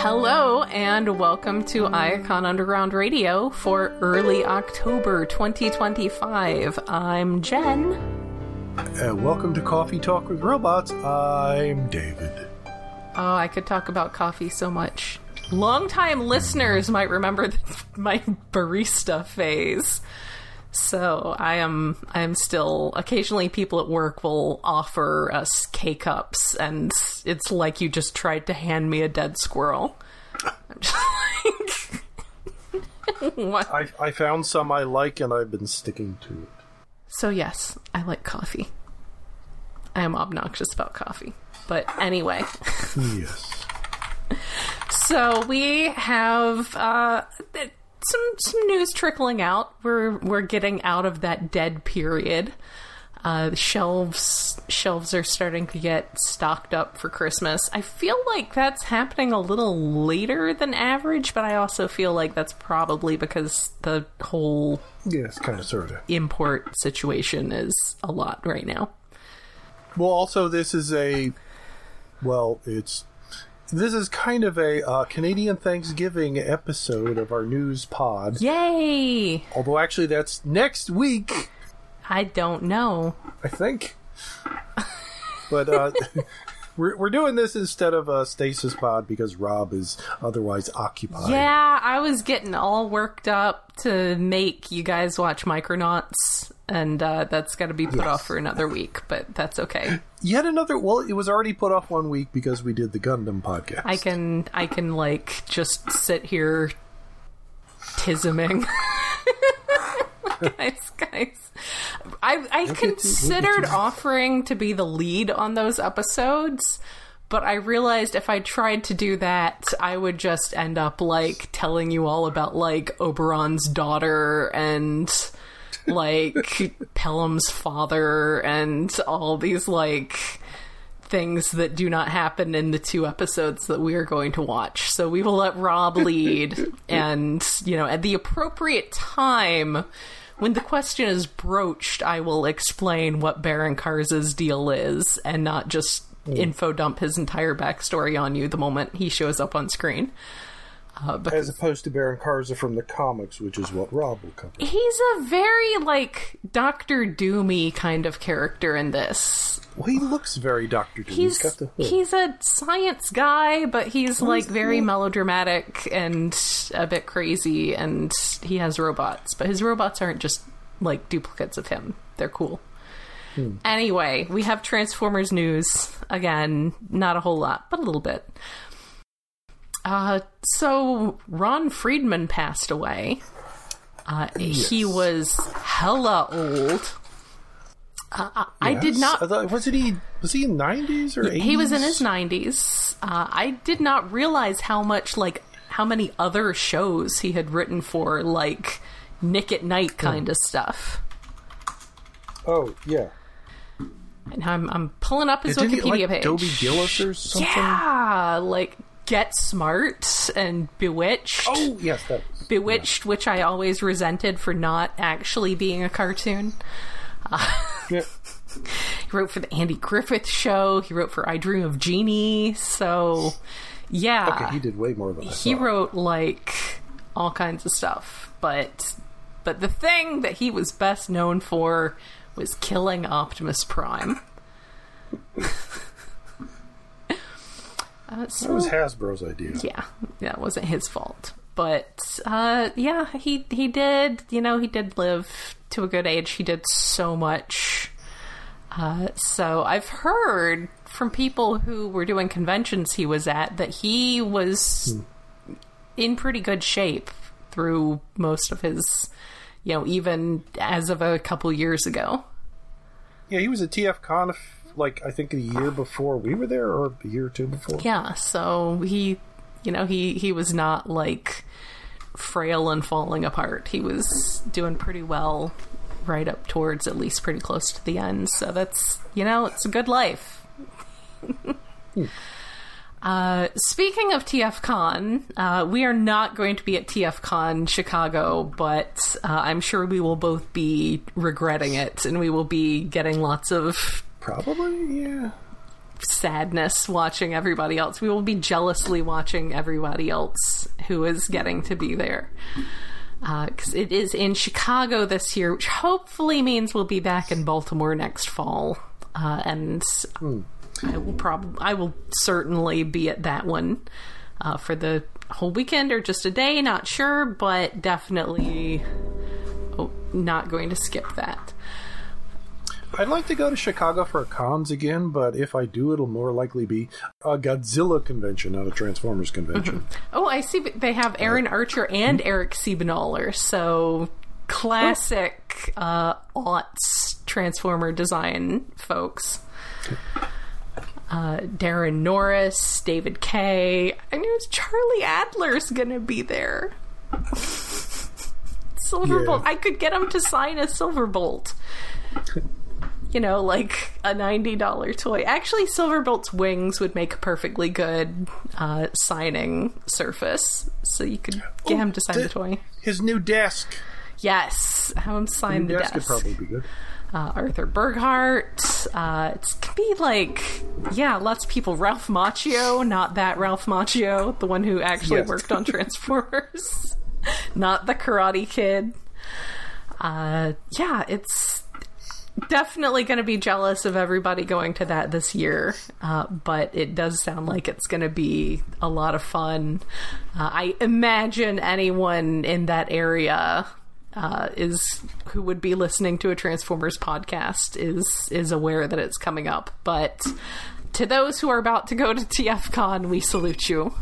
Hello, and welcome to Iacon Underground Radio for early October 2025. I'm Jen. And welcome to Coffee Talk with Robots. I'm David. Oh, I could talk about coffee so much. Longtime listeners might remember my barista phase. So I am still, occasionally people at work will offer us K-Cups, and it's like you just tried to hand me a dead squirrel. I'm just like... What? I found some I like, and I've been sticking to it. So yes, I like coffee. I am obnoxious about coffee. But anyway. Yes. So we have... some news trickling out. We're getting out of that dead period. The shelves are starting to get stocked up for Christmas. I feel like that's happening a little later than average, but I also feel like that's probably because the whole kind of sort of import situation is a lot right now. Well, also this is This is kind of a Canadian Thanksgiving episode of our news pod. Yay! Although actually that's next week. I don't know. I think. But we're doing this instead of a Stasis pod because Rob is otherwise occupied. Yeah, I was getting all worked up to make you guys watch Micronauts, and that's got to be put off for another week, but that's okay. Yet another... Well, it was already put off 1 week because we did the Gundam podcast. I can like, just sit here tisming. Guys. I considered offering to be the lead on those episodes, but I realized if I tried to do that, I would just end up, like, telling you all about, like, Oberon's daughter and... like Pelham's father and all these like things that do not happen in the 2 episodes that we are going to watch. So we will let Rob lead and, you know, at the appropriate time when the question is broached, I will explain what Baron Karza's deal is and not just info dump his entire backstory on you the moment he shows up on screen. As opposed to Baron Karza from the comics, which is what Rob will cover. He's a very, like, Doctor Doomy kind of character in this. Well, he looks very Doctor Doom. He's got the hood. He's a science guy, but he's, like, very melodramatic and a bit crazy, and he has robots. But his robots aren't just, like, duplicates of him. They're cool. Anyway, we have Transformers news. Again, not a whole lot, but a little bit. So Ron Friedman passed away. He was hella old. I did not... Was he in 90s or 80s? He was in his 90s. I did not realize how many other shows he had written for, like, Nick at Night kind of stuff. Oh, yeah. And I'm pulling up his Wikipedia page. Dobie Gillis or something? Yeah, like... Get Smart and Bewitched. Oh, yes, that was... Bewitched, which I always resented for not actually being a cartoon. He wrote for the Andy Griffith Show. He wrote for I Dream of Jeannie. So, yeah. Okay, he did way more than I thought. He wrote, like, all kinds of stuff. But the thing that he was best known for was killing Optimus Prime. That was Hasbro's idea. Yeah, that wasn't his fault. But, yeah, he did, you know, he did live to a good age. He did so much. So I've heard from people who were doing conventions he was at that he was in pretty good shape through most of his, you know, even as of a couple years ago. Yeah, he was at TFCon like, I think a year before we were there, or a year or 2 before. Yeah, so he was not, like, frail and falling apart. He was doing pretty well right up towards at least pretty close to the end. So that's, you know, it's a good life. Speaking of TFCon, we are not going to be at TFCon Chicago, but I'm sure we will both be regretting it, and we will be getting lots of... Probably, yeah. sadness watching everybody else. We will be jealously watching everybody else who is getting to be there. Because it is in Chicago this year, which hopefully means we'll be back in Baltimore next fall. And I will certainly be at that one for the whole weekend or just a day, not sure, but definitely not going to skip that. I'd like to go to Chicago for cons again, but if I do, it'll more likely be a Godzilla convention, not a Transformers convention. Mm-hmm. Oh, I see they have Aaron Archer and Eric Siebenoller, so classic aughts Transformer design folks. Darren Norris, David Kay. I knew Charlie Adler's gonna be there. Silverbolt. Yeah. I could get him to sign a Silverbolt. Like a $90 toy. Actually, Silverbolt's wings would make a perfectly good signing surface. So you could get him to sign the toy. His new desk. Yes. Have him sign the desk. Could probably be good. Arthur Burghardt. It could be lots of people. Ralph Macchio. Not that Ralph Macchio. The one who actually worked on Transformers. Not the Karate Kid. It's definitely going to be jealous of everybody going to that this year, but it does sound like it's going to be a lot of fun. I imagine anyone in that area who would be listening to a Transformers podcast is aware that it's coming up. But to those who are about to go to TFCon, we salute you.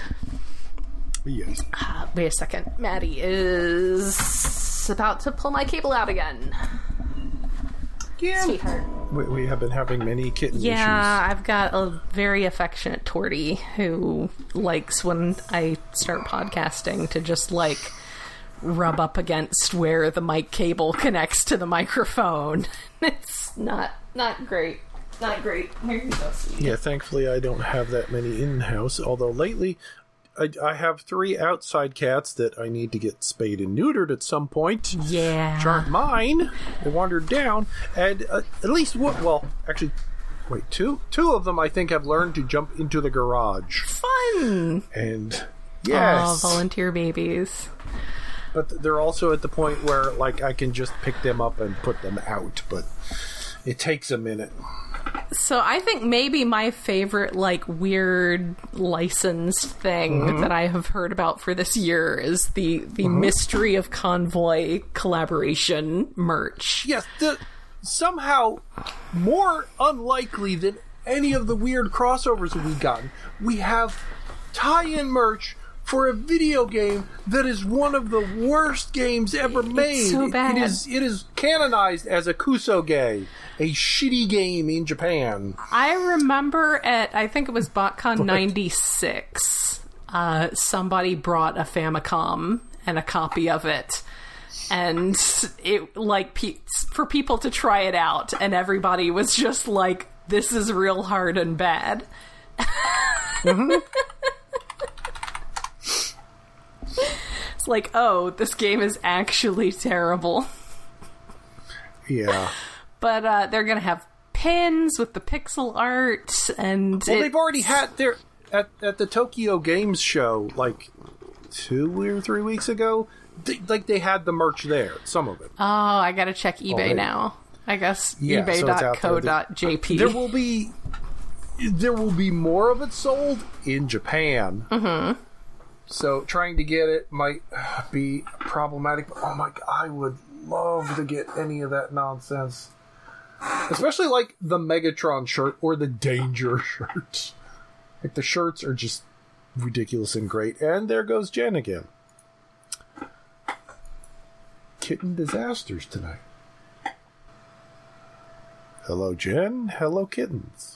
Yes. Wait a second. Maddie is about to pull my cable out again. Yeah. Sweetheart. We have been having many kitten issues. Yeah, I've got a very affectionate Tortie who likes when I start podcasting to just rub up against where the mic cable connects to the microphone. It's not great. Not great. Here you go, sweetie. Yeah, thankfully I don't have that many in-house, although lately I have 3 outside cats that I need to get spayed and neutered at some point. Yeah. Which aren't mine. They wandered down. And at least two of them I think have learned to jump into the garage. Fun! And yes. Oh, volunteer babies. But they're also at the point where I can just pick them up and put them out. But it takes a minute. So I think maybe my favorite weird licensed thing that I have heard about for this year is the Mystery of Convoy collaboration merch. Yes, somehow more unlikely than any of the weird crossovers that we've gotten, we have tie-in merch for a video game that is one of the worst games ever made. It's so bad. It is canonized as a Kusoge, a shitty game in Japan. I remember I think it was BotCon 96, somebody brought a Famicom and a copy of it. And it, for people to try it out, and everybody was just like, this is real hard and bad. Mm-hmm. It's like, oh, this game is actually terrible. Yeah. But they're going to have pins with the pixel art, and they've already had their at the Tokyo Games Show 2 or 3 weeks ago. They had the merch there, some of it. Oh, I got to check eBay now. I guess ebay.co.jp. There will be more of it sold in Japan. Mm-hmm. So trying to get it might be problematic. But oh my god, I would love to get any of that nonsense. Especially the Megatron shirt or the Danger shirt. The shirts are just ridiculous and great. And there goes Jen again. Kitten disasters tonight. Hello, Jen. Hello, kittens.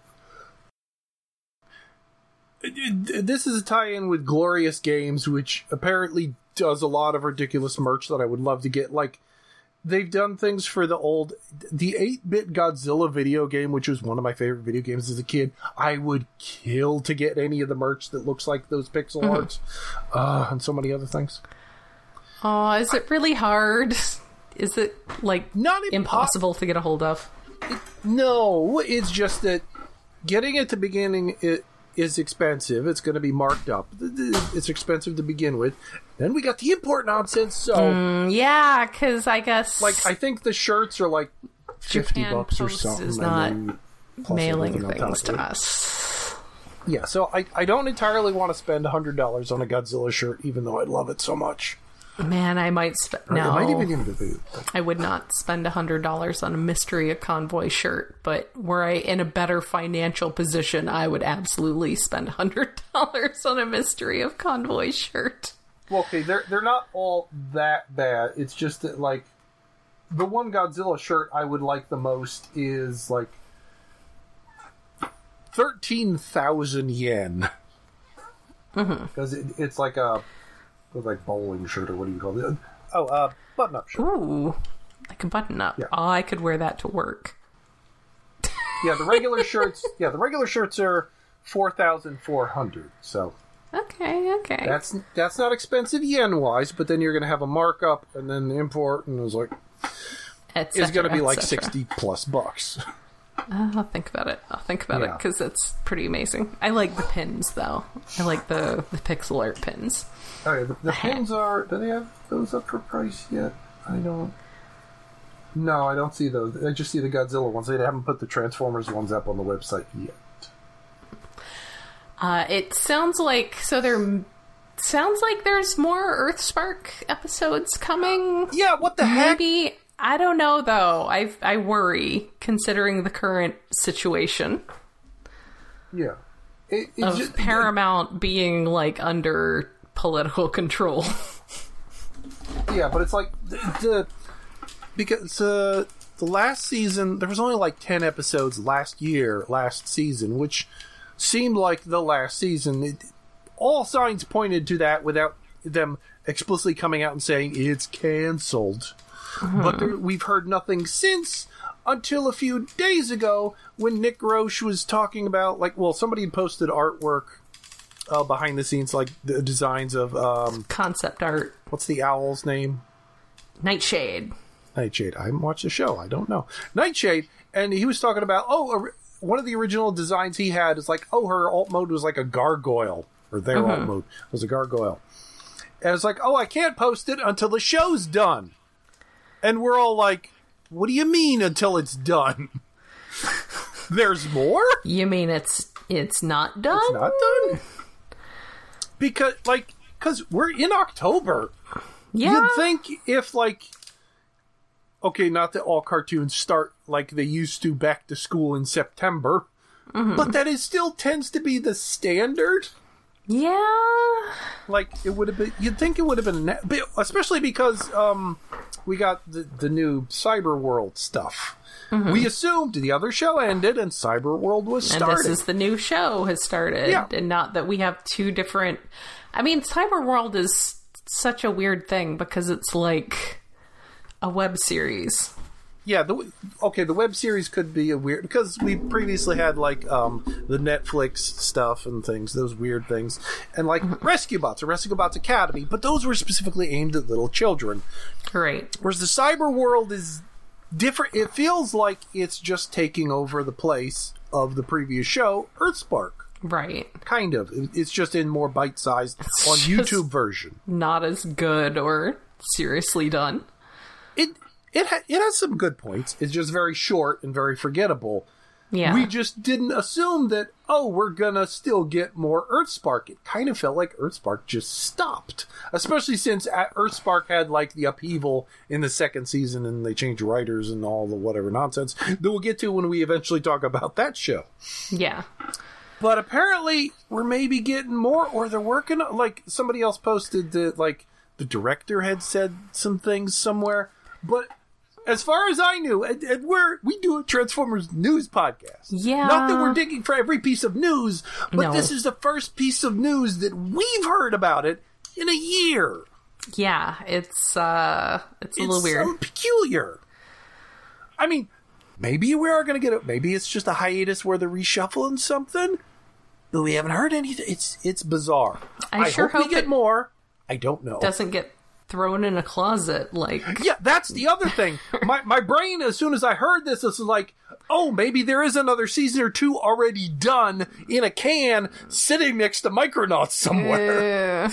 This is a tie-in with Glorious Games, which apparently does a lot of ridiculous merch that I would love to get. They've done things for the 8-bit Godzilla video game, which was one of my favorite video games as a kid. I would kill to get any of the merch that looks like those pixel arts, and so many other things. Oh, is it really hard? Is it, not impossible to get a hold of? No, it's just that getting at the beginning is expensive. It's going to be marked up. It's expensive to begin with. Then we got the import nonsense. So yeah, because I guess like I think the shirts are like Japan $50 or Post something. is not plus mailing everything on things top of to it. us. Yeah, so I don't entirely want to spend $100 on a Godzilla shirt, even though I love it so much. Man, I might spend. It might even give it a boot. I would not spend $100 on a Mystery of Convoy shirt, but were I in a better financial position, I would absolutely spend $100 on a Mystery of Convoy shirt. Well, okay, they're not all that bad. It's just that, like, the one Godzilla shirt I would like the most is, like, 13,000 yen. Because it's like a bowling shirt, or what do you call it? Oh, button-up shirt. Ooh, like a button-up. Yeah. Oh, I could wear that to work. Yeah, the regular shirts. Yeah, the regular shirts are 4,400. So Okay. that's not expensive yen-wise, but then you're going to have a markup and then the import, and it's like it's going to be like $60+. I'll think about it. Yeah. Because it's pretty amazing. I like the pins, though. I like the pixel art pins. Okay, the pins are... Do they have those up for price yet? I don't... No, I don't see those. I just see the Godzilla ones. They haven't put the Transformers ones up on the website yet. It sounds like... Sounds like there's more Earthspark episodes coming. Yeah, what the heck? Maybe... I don't know, though. I worry, considering the current situation. Yeah. Of Paramount being, like, under political control. Yeah, but it's like... Because the last season... There was only, like, 10 episodes last season, which seemed like the last season. All signs pointed to that without them explicitly coming out and saying, it's canceled. But we've heard nothing since, until a few days ago when Nick Roche was talking about, like, well, somebody had posted artwork behind the scenes, like the designs of Concept art. What's the owl's name? Nightshade. I haven't watched the show. I don't know. Nightshade, and he was talking about one of the original designs he had is like, her alt mode was like a gargoyle, or their alt mode was a gargoyle. And it's like, I can't post it until the show's done. And we're all like, what do you mean until it's done? There's more? You mean it's not done? It's not done? Because we're in October. Yeah. You'd think if, like... Okay, not that all cartoons start like they used to back to school in September. But that still tends to be the standard. Yeah. Like, it would have been... You'd think it would have been... Especially because we got the new Cyberworld stuff. We assumed the other show ended and Cyberworld was started. And this is the new show has started. Yeah. And not that we have two different... I mean, Cyberworld is such a weird thing because it's like a web series. Yeah, the web series could be a weird... Because we previously had, like, the Netflix stuff and things, those weird things. And, like, Rescue Bots, or Rescue Bots Academy, but those were specifically aimed at little children. Right. Whereas the cyber world is different. It feels like it's just taking over the place of the previous show, Earthspark. Right. Kind of. It's just in more bite-sized on YouTube version. Not as good or seriously done. It has some good points. It's just very short and very forgettable. Yeah. We just didn't assume that, we're gonna still get more Earthspark. It kind of felt like Earthspark just stopped. Especially since Earthspark had, like, the upheaval in the second season and they changed writers and all the whatever nonsense that we'll get to when we eventually talk about that show. Yeah. But apparently, we're maybe getting more, or they're working on, like, somebody else posted that, like, the director had said some things somewhere. But as far as I knew, and we do a Transformers news podcast. Yeah. Not that we're digging for every piece of news, but No. this is the first piece of news that we've heard about it in a year. Yeah, it's a little weird. It's so peculiar. I mean, maybe we are going to get it. Maybe it's just a hiatus where they're reshuffling something, but we haven't heard anything. It's bizarre. I sure hope we get it more. I don't know. Doesn't get thrown in a closet. Like, yeah, that's the other thing. My brain, as soon as I heard this was like, oh, maybe there is another season or 2 already done in a can sitting next to Micronauts somewhere.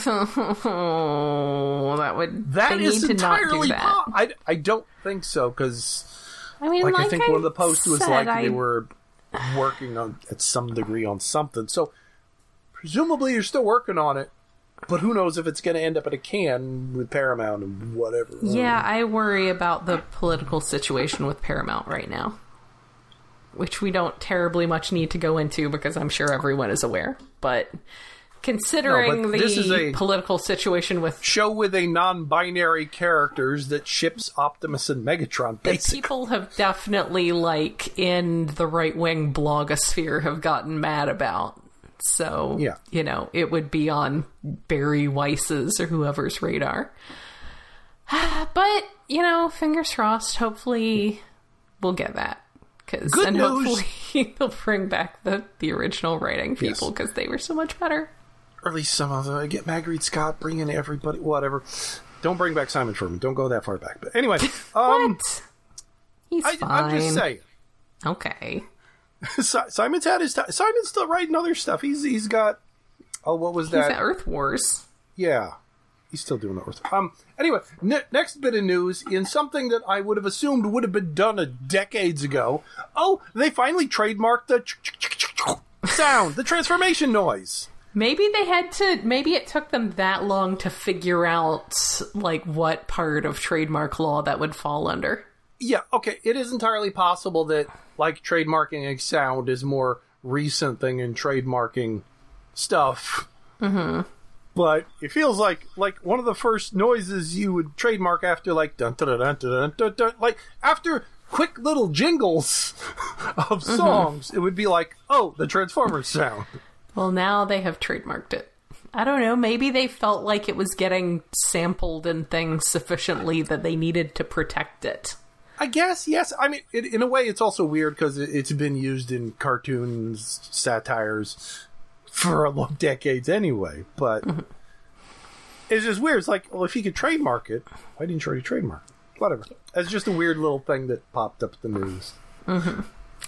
That is entirely I don't think so, because I mean, I think one of the posts was they were working on at some degree on something. So presumably you're still working on it, but who knows if it's going to end up in a can with Paramount and whatever. Yeah, I worry about the political situation with Paramount right now, which we don't terribly much need to go into because I'm sure everyone is aware. But considering the political situation with... show with a non-binary characters that ships Optimus and Megatron, basically. People have definitely, like, in the right-wing blogosphere have gotten mad about. So, yeah. You know, it would be on Barry Weiss's or whoever's radar. But, you know, fingers crossed, hopefully we'll get that. Good news. Hopefully they'll bring back the original writing people, because they were so much better. Or at least some of them. Get Marguerite Scott, bring in everybody, whatever. Don't bring back Simon Furman. Don't go that far back. But anyway. What? He's fine. I'm just saying. Okay. Simon's had his time. Simon's still writing other stuff. He's got... oh, what was that? He's at Earth Wars. Yeah. He's still doing Earth Wars. Anyway, next bit of news, in something that I would have assumed would have been done decades ago. Oh, they finally trademarked the sound, the transformation noise. Maybe it took them that long to figure out, like, what part of trademark law that would fall under. Yeah, okay. It is entirely possible that, like, trademarking a sound is a more recent thing in trademarking stuff. Mm-hmm. But it feels like one of the first noises you would trademark after, like, dun dun dun dun dun dun, like, after quick little jingles of songs, it would be like, oh, the Transformers sound. Well, now they have trademarked it. I don't know, maybe they felt like it was getting sampled and things sufficiently that they needed to protect it. I guess, yes. I mean, in a way, it's also weird because it's been used in cartoons, satires, for decades anyway. But it's just weird. It's like, well, if you could trademark it, why didn't you already trademark it? Whatever. It's just a weird little thing that popped up in the news. Mm-hmm.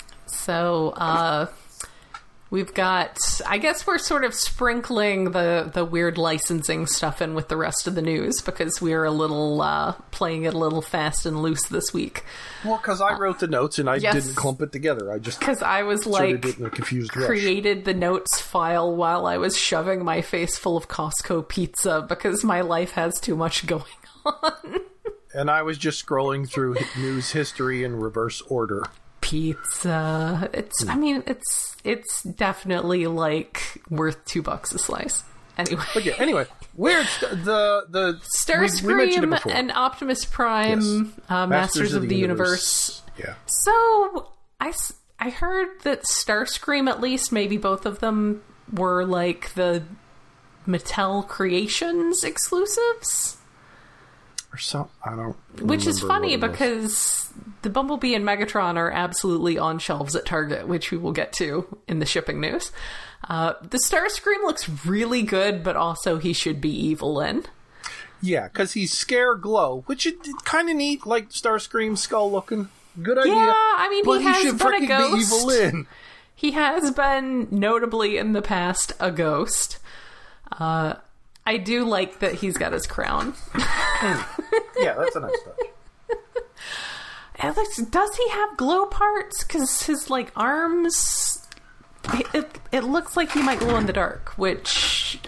So, we've got... I guess we're sort of sprinkling the weird licensing stuff in with the rest of the news because we're a little... playing it a little fast and loose this week. Well, because I wrote the notes and I didn't clump it together. I just... because I was like... in a confused created the notes file while I was shoving my face full of Costco pizza because my life has too much going on. And I was just scrolling through news history in reverse order. Pizza. I mean, it's definitely, like, worth $2 a slice. Anyway. Okay, anyway. Weird. The Starscream and Optimus Prime, yes. Masters of the Universe. Yeah. So, I heard that Starscream, at least, maybe both of them were, like, the Mattel Creations exclusives? Or so, I don't Which is funny because the Bumblebee and Megatron are absolutely on shelves at Target, which we will get to in the shipping news. The Starscream looks really good, but also he should be evil in. Yeah, because he's Scare Glow, which is kind of neat, like Starscream skull looking. Good idea. Yeah, I mean, but he has should been a ghost. Be evil in. He has been, notably in the past, a ghost. I do like that he's got his crown. Yeah, that's a nice touch. Does he have glow parts? Because his, like, arms... It looks like he might glow in the dark, which...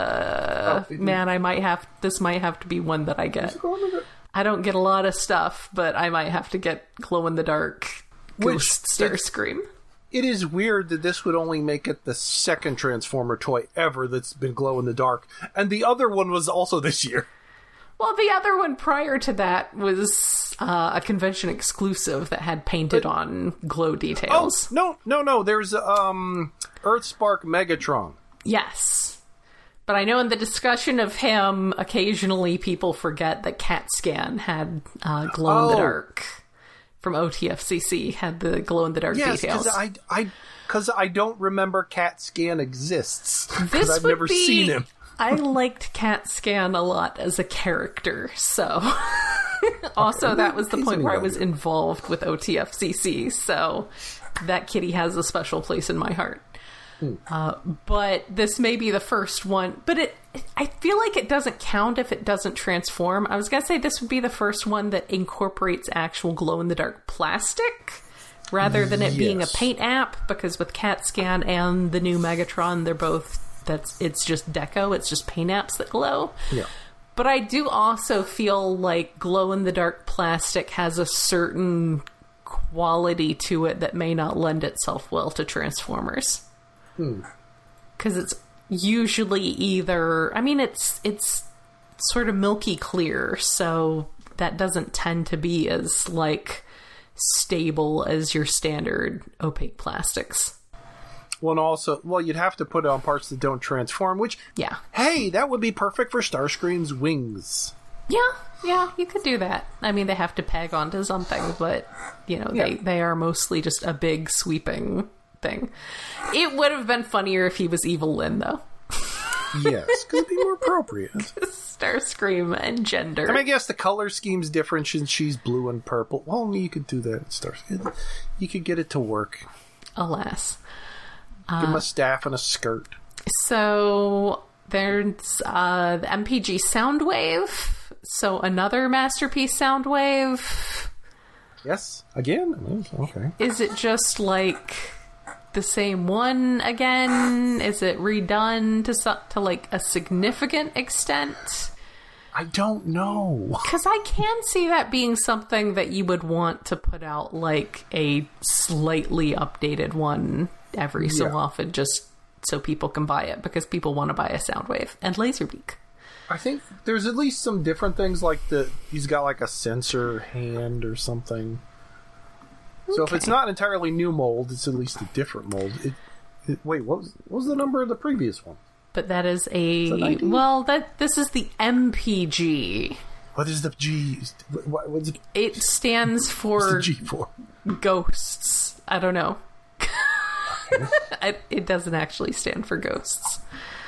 man, this might have to be one that I get. I don't get a lot of stuff, but I might have to get glow in the dark Ghost Starscream. It is weird that this would only make it the second Transformer toy ever that's been glow in the dark, and the other one was also this year. Well, the other one prior to that was a convention exclusive that had painted on glow details. Oh, no. There's Earthspark Megatron. Yes. But I know in the discussion of him, occasionally people forget that CatScan had glow in the dark. From OTFCC had the glow-in-the-dark details. Because I don't remember CatScan exists. Because I've never seen him. I liked CatScan a lot as a character, so... Also, that was the point where I was involved with OTFCC, so that kitty has a special place in my heart. But this may be the first one, but I feel like it doesn't count if it doesn't transform. I was going to say this would be the first one that incorporates actual glow-in-the-dark plastic, rather than it being a paint app, because with CatScan and the new Megatron, they're both... It's just deco, it's just paint apps that glow. Yeah. But I do also feel like glow-in-the-dark plastic has a certain quality to it that may not lend itself well to Transformers. Because it's usually either... I mean, it's sort of milky clear, so that doesn't tend to be as, like, stable as your standard opaque plastics. Well, and also, you'd have to put it on parts that don't transform, which, hey, that would be perfect for Starscream's wings. Yeah, you could do that. I mean, they have to peg onto something, but, they are mostly just a big sweeping thing. It would have been funnier if he was Evil Lyn, though. Yes, because it'd be more appropriate. Starscream and gender. I mean, I guess the color scheme's different since she's blue and purple. Well, you could do that, Starscream. You could get it to work. Alas. Give him a staff and a skirt. So there's the MPG Soundwave. So another Masterpiece Soundwave. Yes, again? Okay. Is it just like the same one again? Is it redone to like a significant extent? I don't know. Because I can see that being something that you would want to put out like a slightly updated one every so often, just so people can buy it, because people want to buy a Soundwave and Laserbeak. I think there's at least some different things, like he's got like a sensor hand or something. So if it's not entirely new mold, it's at least a different mold. Wait, what was the number of the previous one? But that is this is the MPG. What is the G? What's it? It stands for... What's the G for? Ghosts. I don't know. It doesn't actually stand for ghosts.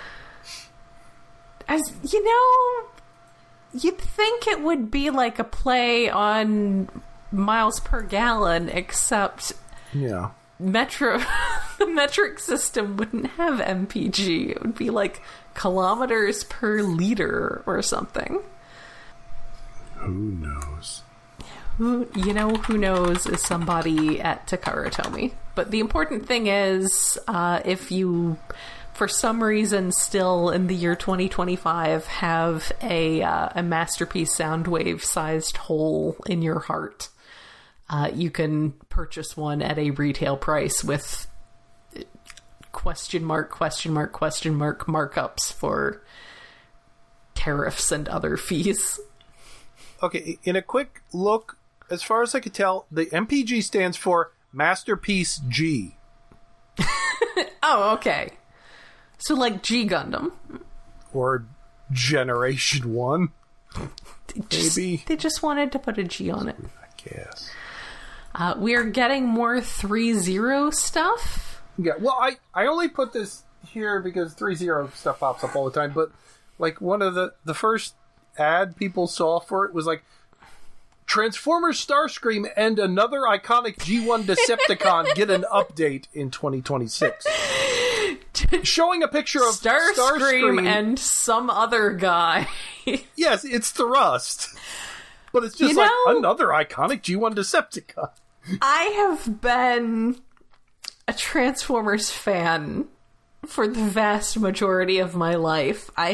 As you know, you'd think it would be like a play on miles per gallon, except the metric system wouldn't have MPG. It would be like kilometers per liter or something. Who knows? Who knows is somebody at Takara Tomy. But the important thing is, if you, for some reason, still in the year 2025, have a Masterpiece Soundwave-sized hole in your heart, you can purchase one at a retail price with question mark markups for tariffs and other fees. Okay, in a quick look, as far as I could tell, the MPG stands for Masterpiece G. Oh, okay. So like G Gundam. Or Generation 1. Maybe. They just wanted to put a G on it. I guess. We are getting more 3-0 stuff. Yeah, well, I only put this here because 3-0 stuff pops up all the time, but like one of the first ad people saw for it was like, Transformers Starscream and another iconic G1 Decepticon get an update in 2026. Showing a picture of Starscream and some other guy. Yes, it's Thrust. But it's just like another iconic G1 Decepticon. I have been a Transformers fan for the vast majority of my life. I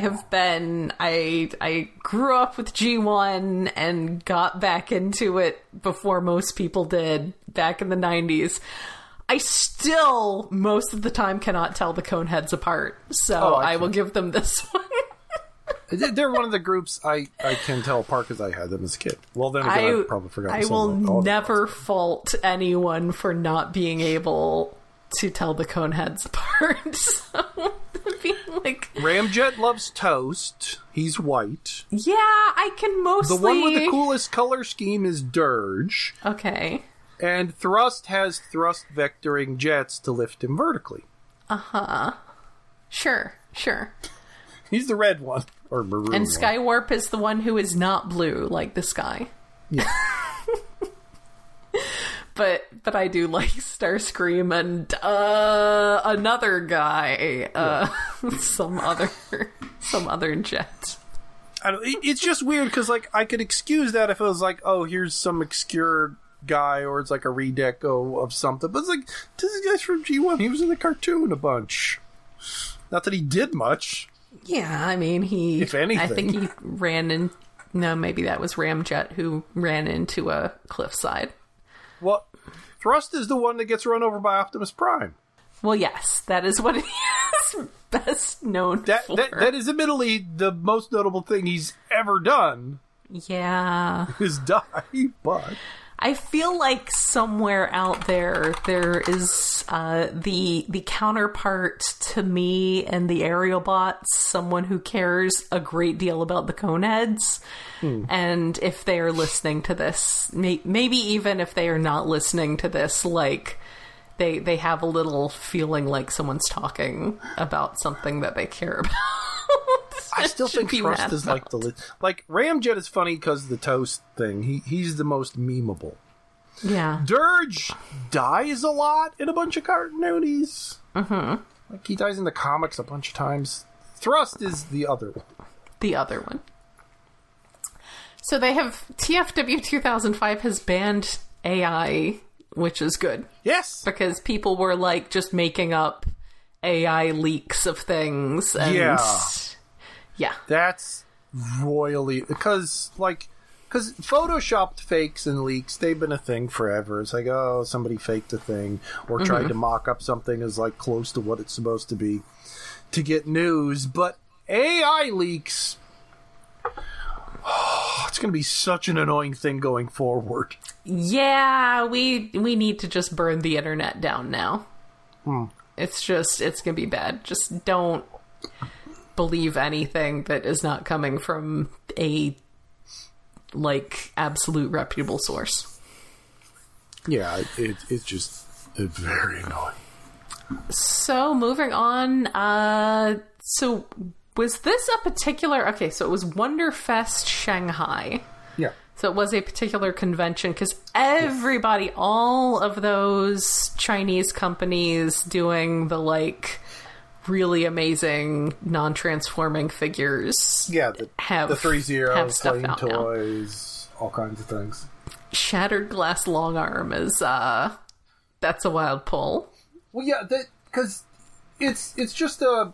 grew up with G1 and got back into it before most people did back in the 90s. I still, most of the time, cannot tell the Coneheads apart, so I will give them this one. They're one of the groups I can tell apart because I had them as a kid. Well, then again, I probably forgot. I will never fault anyone for not being able to tell the Coneheads apart. So, being like, Ramjet loves Toast. He's white. Yeah, I can mostly... The one with the coolest color scheme is Dirge. Okay. And Thrust has thrust vectoring jets to lift him vertically. Uh-huh. Sure. He's the red one. Or maroon And one. Skywarp is the one who is not blue, like the sky. Yeah. But I do like Starscream and another guy, some other jet. It's just weird because, like, I could excuse that if it was like, oh, here's some obscure guy, or it's like a redeco of something. But it's like, this guy's from G1. He was in the cartoon a bunch. Not that he did much. Yeah, I mean, if anything, I think he ran in. No, maybe that was Ramjet who ran into a cliffside. Well, Thrust is the one that gets run over by Optimus Prime. Well, yes, that is what he is best known for. That is admittedly the most notable thing he's ever done. Yeah. Is die, but... I feel like somewhere out there is the counterpart to me and the Aerial Bots, someone who cares a great deal about the Coneheads. And if they are listening to this, maybe even if they are not listening to this, like they have a little feeling like someone's talking about something that they care about. I still think Thrust is like Ramjet is funny because of the toast thing. He's the most memeable. Yeah. Dirge dies a lot in a bunch of cartoonies. Mm-hmm. Like he dies in the comics a bunch of times. Thrust is the other one. The other one. So they have TFW 2005 has banned AI, which is good. Yes, because people were like just making up AI leaks of things. And yeah, that's royally because photoshopped fakes and leaks, they've been a thing forever. It's like, oh, somebody faked a thing or tried to mock up something as like close to what it's supposed to be to get news. But AI leaks, it's going to be such an annoying thing going forward. Yeah, we need to just burn the internet down now. It's going to be bad. Just don't believe anything that is not coming from a like absolute reputable source. Yeah, it's just very annoying. So moving on, so was this a particular... Okay, so it was Wonderfest Shanghai. Yeah. So it was a particular convention because everybody, all of those Chinese companies doing the like really amazing non-transforming figures. Yeah, the 3-0, stuff playing out toys, all kinds of things. Shattered Glass Long Arm is that's a wild pull. Well, yeah, because it's just a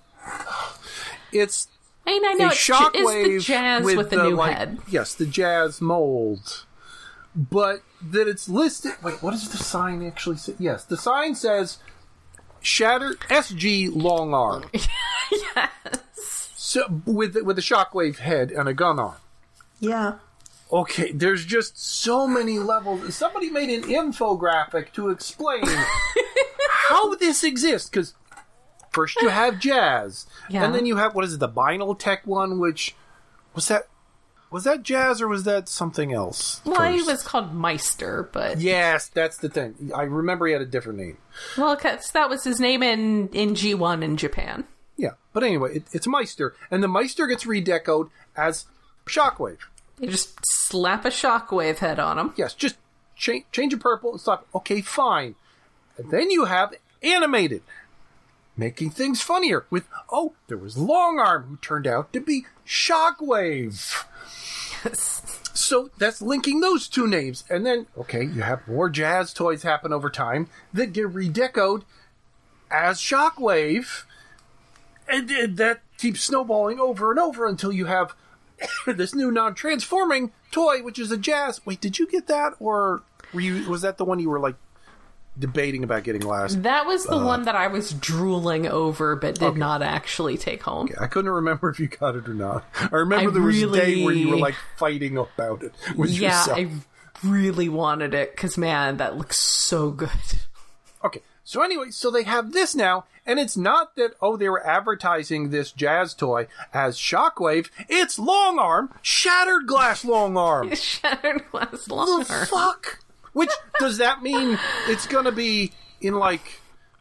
it's. I mean, I know it's the Jazz with the new head. Yes, the Jazz mold, but that it's listed. Wait, what does the sign actually say? Yes, the sign says Shattered SG Long Arm. Yes. So with a Shockwave head and a gun arm. Yeah. Okay, there's just so many levels. Somebody made an infographic to explain how this exists, because first you have Jazz, and then you have, what is it, the Binaltech one, which, was that Jazz or was that something else? Well, he was called Meister, but... Yes, that's the thing. I remember he had a different name. Well, because that was his name in G1 in Japan. Yeah, but anyway, it's Meister, and the Meister gets redecoed as Shockwave. You just slap a Shockwave head on him. Yes, just change it purple and stop. Okay, fine. And then you have Animated, making things funnier with, there was Long Arm, who turned out to be Shockwave. Yes. So that's linking those two names. And then, okay, you have more Jazz toys happen over time that get redecoed as Shockwave. And that keeps snowballing over and over until you have this new non-transforming toy, which is a Jazz. Wait, did you get that? Or was that the one you were like debating about getting last? That was the one that I was drooling over but did not actually take home. Okay. I couldn't remember if you got it or not. I remember there was a day where you were like fighting about it with yourself. I really wanted it because, man, that looks so good. Okay, so anyway, so they have this now, and it's not that, they were advertising this Jazz toy as Shockwave. It's Long Arm, Shattered Glass Long Arm. Shattered Glass Long Arm. The fuck? Which, does that mean it's going to be in, like,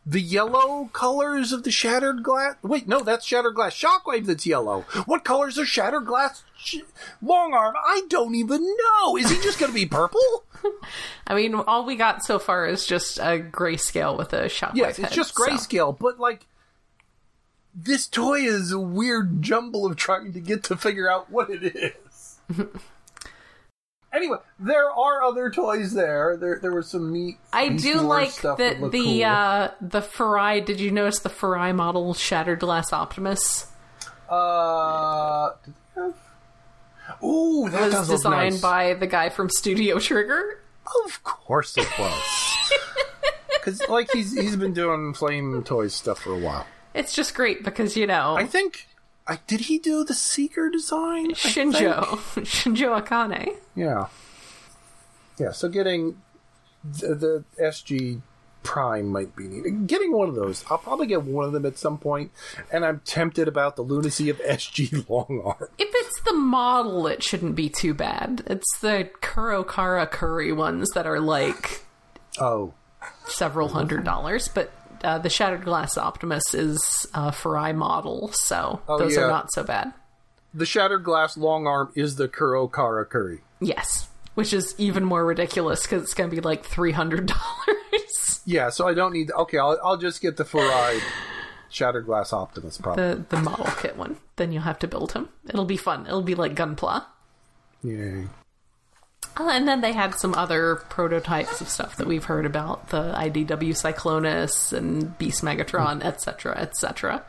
the yellow colors of the Shattered Glass... Wait, no, that's Shattered Glass Shockwave that's yellow. What colors are Shattered Glass Long Arm? I don't even know. Is he just going to be purple? I mean, all we got so far is just a grayscale with a Shockwave Yes, it's head, just grayscale, but, like, this toy is a weird jumble of trying to get to figure out what it is. Anyway, there are other toys there. There was some neat. I do like stuff that cool. the Farai. Did you notice the Farai model Shattered Glass Optimus? Did they have? Ooh, that Was does look designed nice. by the guy from Studio Trigger. Of course it was. Because like he's been doing Flame Toys stuff for a while. It's just great because I think. Did he do the Seeker design? Shinjo Akane. Yeah. Yeah, so getting the SG Prime might be neat. Getting one of those. I'll probably get one of them at some point, and I'm tempted about the lunacy of SG Long Arm. If it's the model, it shouldn't be too bad. It's the Kurokara Curry ones that are like several $100s, but the Shattered Glass Optimus is a Farai model, so those are not so bad. The Shattered Glass Long Arm is the Kurokara Curry. Yes, which is even more ridiculous because it's going to be like $300. Yeah, so I don't need... Okay, I'll just get the Farai Shattered Glass Optimus, probably. The model kit one. Then you'll have to build him. It'll be fun. It'll be like Gunpla. Yay. And then they had some other prototypes of stuff that we've heard about. The IDW Cyclonus and Beast Megatron, etc., etc.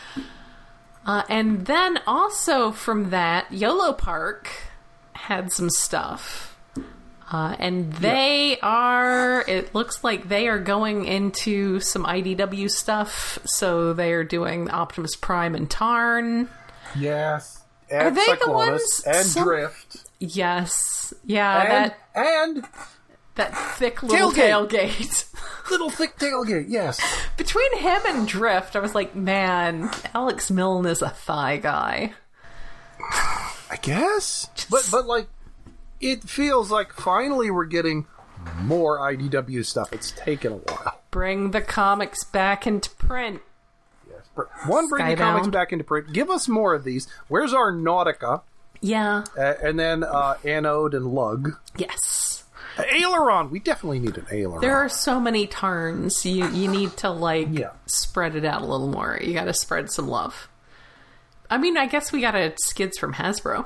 And then also from that, YOLO Park had some stuff. And they are, it looks like they are going into some IDW stuff. So they are doing Optimus Prime and Tarn. Yes. And And are they Cyclonus, the ones? and Drift. Yes. Yeah. And that thick little tailgate. Little thick tailgate, yes. Between him and Drift, I was like, man, Alex Milne is a thigh guy. I guess. But like, it feels like finally we're getting more IDW stuff. It's taken a while. Bring the comics back into print. Yes. One, bring the comics back into print. Give us more of these. Where's our Nautica? Yeah. And then Anode and Lug. Yes. Aileron. We definitely need an Aileron. There are so many turns. You need to, spread it out a little more. You gotta spread some love. I mean, I guess we got a Skids from Hasbro.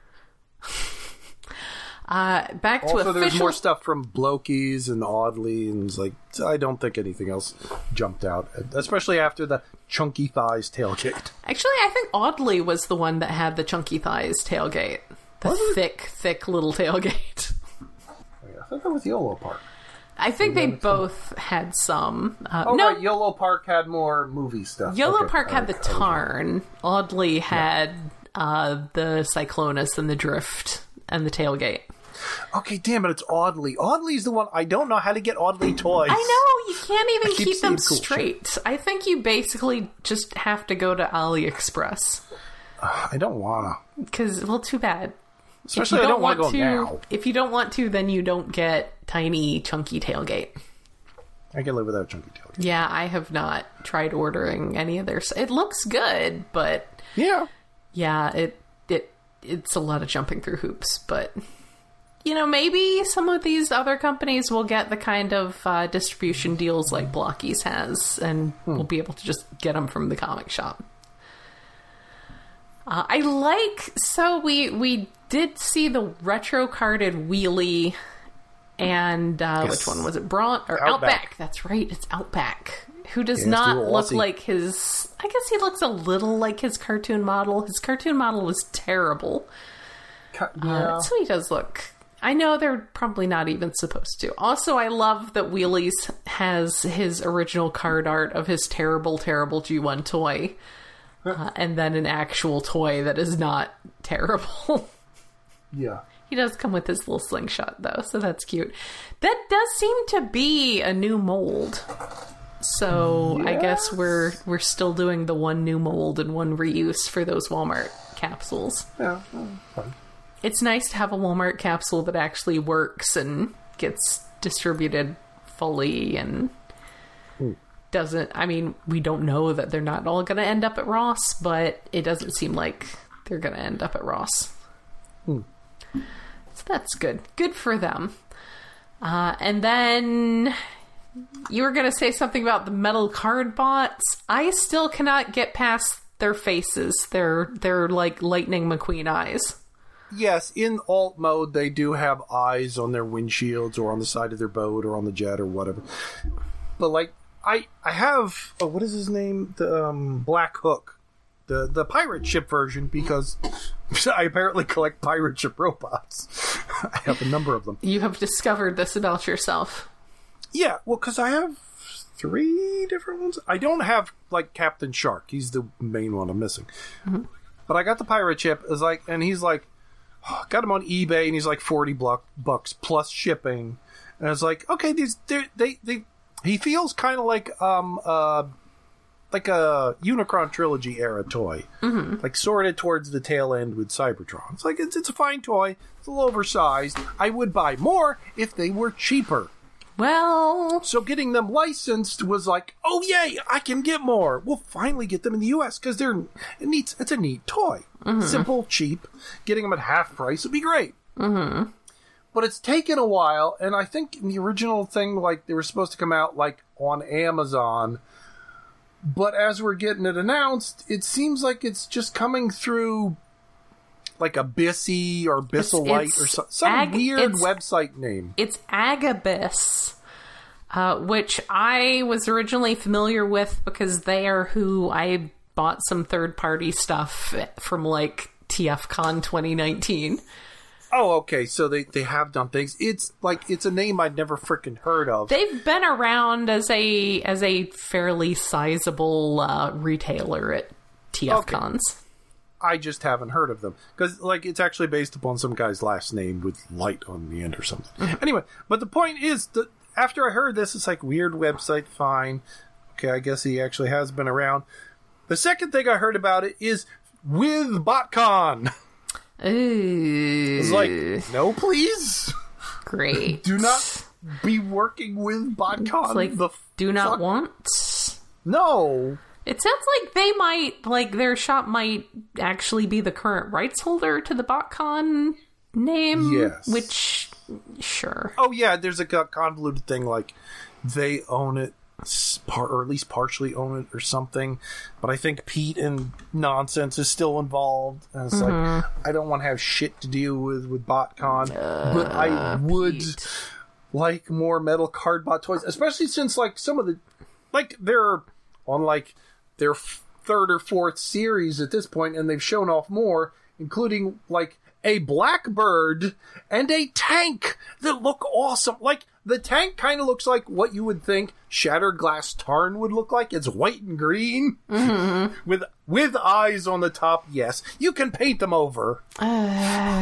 Back to also, official... there's more stuff from Blokies and Audley, and like I don't think anything else jumped out, especially after the Chunky Thighs tailgate. Actually, I think Audley was the one that had the Chunky Thighs tailgate. The thick little tailgate. I thought that was YOLO Park. I think they both had some. Right, YOLO Park had more movie stuff. YOLO Park had the Tarn. Audley had the Cyclonus and the Drift and the tailgate. Okay, damn it, it's Audley. Audley's the one. I don't know how to get Audley toys. I know, you can't even keep them cool straight. shit. I think you basically just have to go to AliExpress. I don't wanna. Because, well, too bad. Especially I don't want to go now. If you don't want to, then you don't get tiny, chunky tailgate. I can live without chunky tailgate. Yeah, I have not tried ordering any of their... It looks good, but... Yeah, it's a lot of jumping through hoops, but... maybe some of these other companies will get the kind of distribution deals like Blockies has, and we'll be able to just get them from the comic shop. So we did see the retro-carded Wheelie, and which one was it? Outback. That's right, it's Outback. Who does not look like his... I guess he looks a little like his cartoon model. His cartoon model was terrible. So he does look... I know they're probably not even supposed to. Also, I love that Wheelies has his original card art of his terrible, terrible G1 toy. And then an actual toy that is not terrible. Yeah. He does come with his little slingshot, though, so that's cute. That does seem to be a new mold. So I guess we're still doing the one new mold and one reuse for those Walmart capsules. Yeah, fine. It's nice to have a Walmart capsule that actually works and gets distributed fully and doesn't... I mean, we don't know that they're not all going to end up at Ross, but it doesn't seem like they're going to end up at Ross. So that's good. Good for them. And then you were going to say something about the metal card bots. I still cannot get past their faces. They're like Lightning McQueen eyes. Yes, in alt mode, they do have eyes on their windshields or on the side of their boat or on the jet or whatever. But, like, I have... Oh, what is his name? The Black Hook. The pirate ship version, because I apparently collect pirate ship robots. I have a number of them. You have discovered this about yourself. Yeah, well, because I have 3 different ones. I don't have, like, Captain Shark. He's the main one I'm missing. Mm-hmm. But I got the pirate ship, and he's like... got him on eBay, and he's like $40 plus shipping. And it's like, okay, he feels kind of like a Unicron Trilogy era toy, like sorted towards the tail end with Cybertron. It's like it's a fine toy. It's a little oversized. I would buy more if they were cheaper. Well, so getting them licensed was like, oh yay, I can get more. We'll finally get them in the U.S. because it's a neat toy. Simple, cheap. Getting them at half price would be great. But it's taken a while, and I think in the original thing, like, they were supposed to come out, like, on Amazon. But as we're getting it announced, it seems like it's just coming through, like, Abyssy or Bisselite or some weird website name. It's Agabus, which I was originally familiar with because they are who I bought some third-party stuff from, like, TFCon 2019. Oh, okay, so they have done things. It's a name I'd never freaking heard of. They've been around as a fairly sizable retailer at TFCons. Okay. I just haven't heard of them. Because, like, it's actually based upon some guy's last name with light on the end or something. Anyway, but the point is, that after I heard this, it's like, weird website, fine. Okay, I guess he actually has been around. The second thing I heard about it is with BotCon. Ooh. It's like, no, please. Great. Do not be working with BotCon. It's like, do not want? No. It sounds like they might, like, their shop might actually be the current rights holder to the BotCon name. Yes. Which, sure. Oh, yeah, there's a convoluted thing, like, they own it, or at least partially own it or something. But I think Pete and Nonsense is still involved. And it's like, I don't want to have shit to deal with BotCon. But I would like more metal card bot toys, especially since, like, some of the, like, they're on, like, their 3rd or 4th series at this point, and they've shown off more, including, like, a Blackbird and a tank that look awesome. Like, the tank kind of looks like what you would think Shattered Glass Tarn would look like. It's white and green with eyes on the top. Yes, you can paint them over. I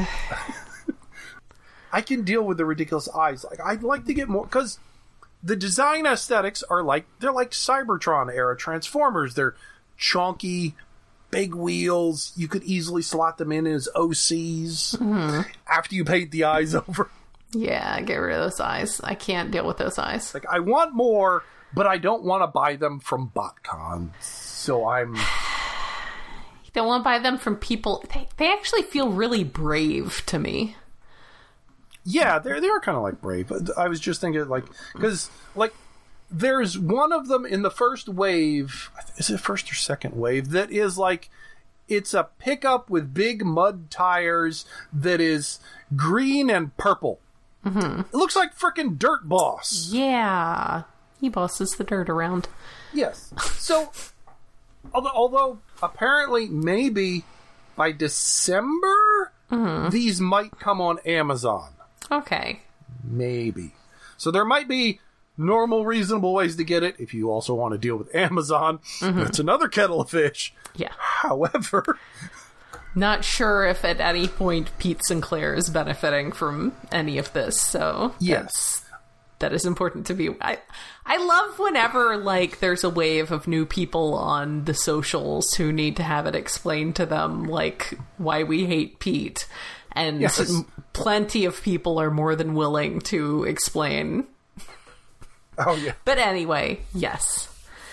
can deal with the ridiculous eyes. Like, I'd like to get more, because the design aesthetics are they're like Cybertron era Transformers. They're chonky, big wheels. You could easily slot them in as OCs after you paint the eyes over. Yeah, get rid of those eyes. I can't deal with those eyes. Like, I want more, but I don't want to buy them from BotCon. So I'm... You don't want to buy them from people... They actually feel really brave to me. Yeah, they're kind of like brave. I was just thinking, like... Because, like, there's one of them in the first wave... Is it first or second wave? That is, like... It's a pickup with big mud tires that is green and purple. It looks like frickin' Dirt Boss. Yeah. He bosses the dirt around. Yes. So, although apparently maybe by December, these might come on Amazon. Okay. Maybe. So there might be normal, reasonable ways to get it if you also want to deal with Amazon. That's another kettle of fish. Yeah. However... Not sure if at any point Pete Sinclair is benefiting from any of this, so yes, that is important to me. I love whenever, like, there's a wave of new people on the socials who need to have it explained to them, like, why we hate Pete, and plenty of people are more than willing to explain. Oh yeah. But anyway, yes.